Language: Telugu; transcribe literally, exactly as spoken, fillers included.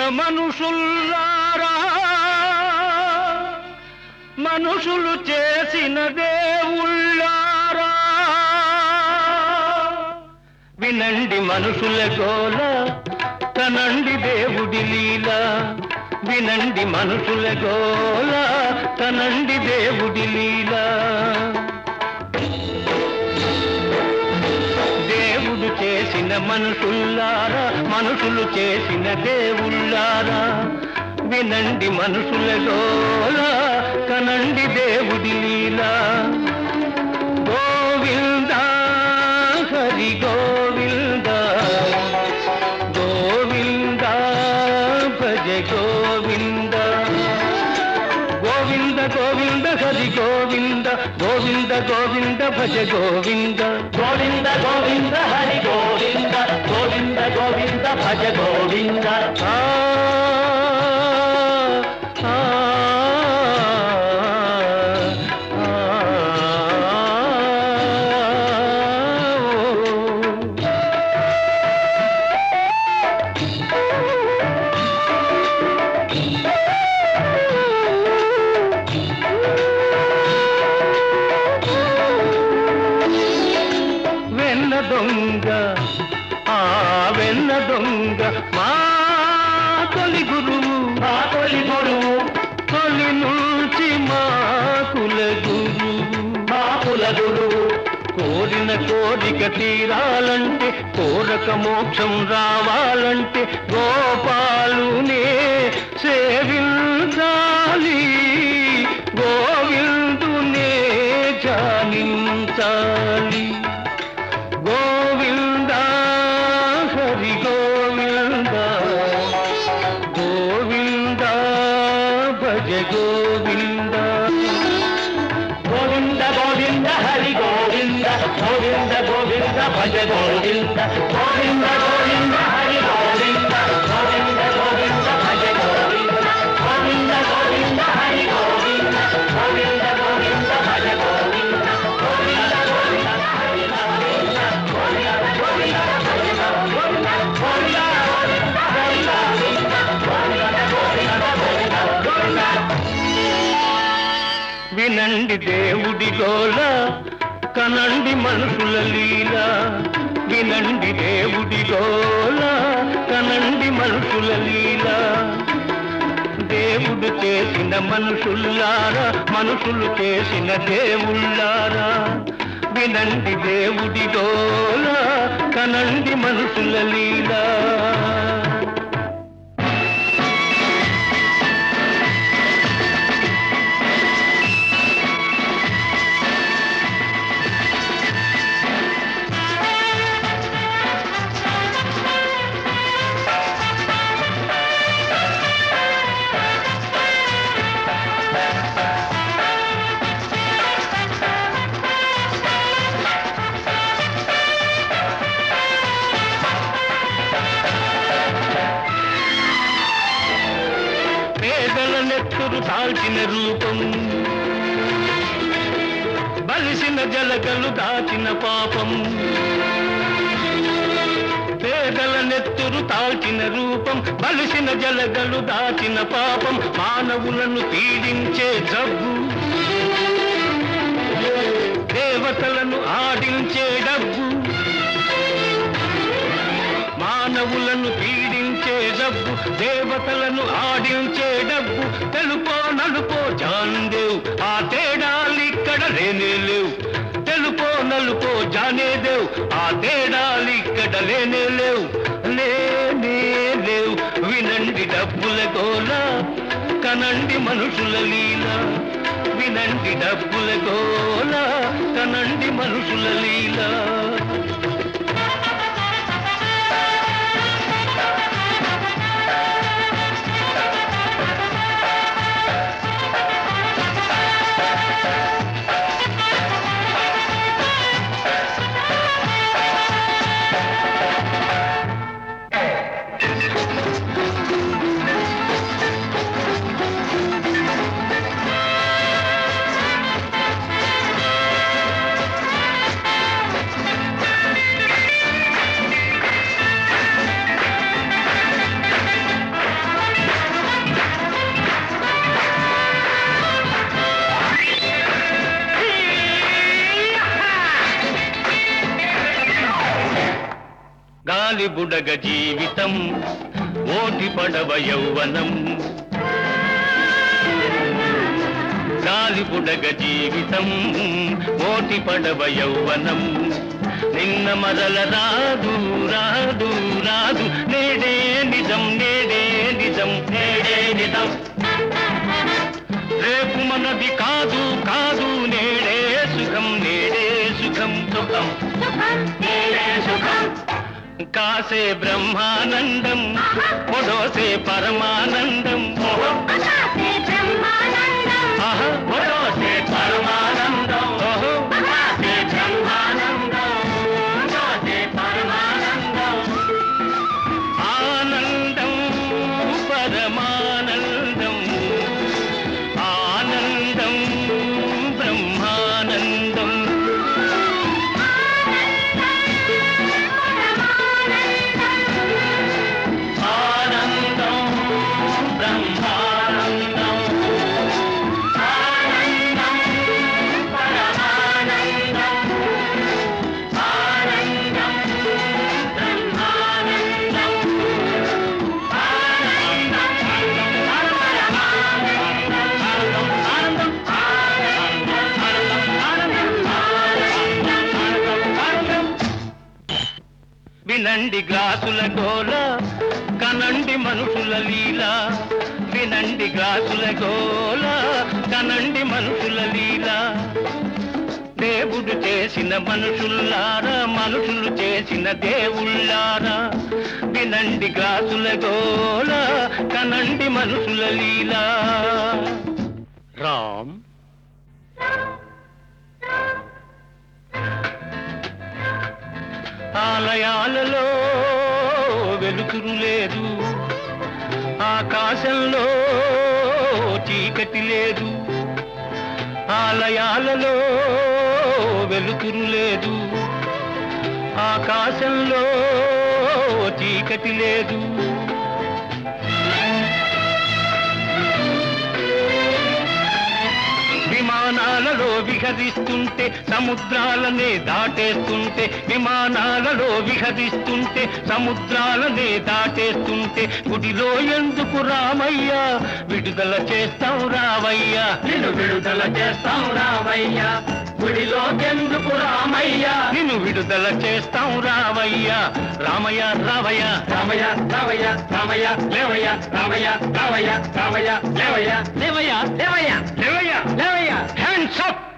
మనుషుల్లారా, మనుషులు చేసిన దేవుళ్ళారా, వినండి మనుషుల గోల, కనండి దేవుడి లీల. వినండి మనుషుల గోల, కనండి దేవుడి లీల. దేవుడు చేసిన మనుషుల్లారా, మనుషులు చేసిన దేవుళ్ళారా, వినండి మనుషుల గోల, కనండి దేవుడి లీల. గోవింద హరి గోవింద, గోవింద భజ గోవింద. గోవింద గోవింద హరి గోవింద, గోవింద గోవింద భజ గోవింద. గోవింద గోవింద హరి గోవింద, గోవింద గోవింద భజ గోవింద. ఆ ఆ దొంగ ఆ వెన్న దొంగ మా తొలి గురువు, మా తొలి గురువు, తొలి నుంచి మా కుల గురువు, మా కుల గురువు. కోరిన కోరిక తీరాలంటే, కోరక మోక్షం రావాలంటే గోపాలునే సేవించాలి, గోవిందునే జానించాలి. గోవింద హరి గోవింద, గోవింద భజ గోవింద. గోవింద గోవింద హరి గోవింద, గోవింద గోవింద భజ గోవింద. గోవింద గోవింద హరి గోవింద, గోవింద గోవింద భజ గోవింద. గోవింద గోవింద హరి గోవింద, గోవింద గోవింద భజ గోవింద. గోవింద గోవింద హరి గోవింద, గోవింద గోవింద భజ గోవింద. గోవింద గోవింద హరి గోవింద, గోవింద గోవింద భజ గోవింద. వినండి దేవుడి గోల, కనండి మనుషుల లీల. వినండి దేవుడి గోల, కనండి మనుషుల లీల. దేవుడు చేసిన మనుషుల్లారా, మనుషులు చేసిన దేవుళ్ళారా, వినండి దేవుడి గోల, కనండి మనుషుల లీల. నెత్తురు తాల్చిన రూపం, బలిసిన జలగలు దాచిన పాపం. పేదల నెత్తురు తాల్చిన రూపం, బలిసిన జలగలు దాచిన పాపం. మానవులను పీడించే జబ్బు, దేవతలను ఆడించే డబ్బు. మానవులను పీడించే డబ్బు, దేవతలను ఆడించే డబ్బు. తెలుపో నలుపో జాందేవ్, ఆ తేడాలిక్కడ లేనే లేవు. తెలుపో నలుపో జానేదేవ్, ఆ తేడాలిక్కడ లేనే లేవు, లేనే లేవు. వినండి డబ్బుల గోల, కనండి మనుషుల లీల. వినండి డబ్బుల గోల, కనండి మనుషుల లీల. గాలి బుడగ జీవితం ఓటి పడవ యౌవనం గాలి బుడగ జీవితం ఓటి పడవ యౌవనం నిన్న మరల రాదు రాదు రాదు నేడే నిజం నేడే నిజం నేడే నిజం రేపు మనది కాదు కాదు నేడే సుఖం నేడే సుఖం సుఖం నేడే సుఖం కాసే బ్రహ్మానందం పొడోసే పరమానందం ఆహా పొడోసే పరమానందం ఓహో కాసే బ్రహ్మానందం పొడోసే పరమానందం ఆనందం పరమానందం ఆనందం బ్రహ్మానందం ఆనందం బ్రహ్మానందం ఆనందం పరమానందం ఆనందం బ్రహ్మానందం వినండి గ్లాసుల గోల కనండి మనుషుల లీల వినండి గ్లాసుల గోల కనండి మనుషుల లీల దేవుడు చేసిన మనుషుల్లారా మనుషులు చేసిన దేవుళ్ళారా వినండి గ్లాసుల గోల కనండి మనుషుల లీల రామ్ ఆలయాలలో వెలుతురు లేదు ఆకాశంలో చీకటి లేదు ఆలయాలలో వెలుతురు లేదు ఆకాశంలో చీకటి లేదు విమానాలలో విహరిస్తుంటే సముద్రాలనే దాటేస్తుంటే విమానాలలో విహరిస్తుంటే సముద్రాలనే దాటేస్తుంటే గుడిలో ఎందుకు రామయ్య విడుదల చేస్తాం రావయ్యా నిన్ను విడుదల చేస్తాం రావయ్యా గుడిలో ఎందుకు రామయ్య నిన్ను విడుదల చేస్తాం రావయ్యా రామయ్య రావయ్య రామయ్య రావయ్య రామయ్య లేవయ్య రామయ్య రావయ్య రామయ్య లేవయ్య లేవయ్య లేవయ్య లేవయ్య లేవయ్య హ్యాండ్స్ అప్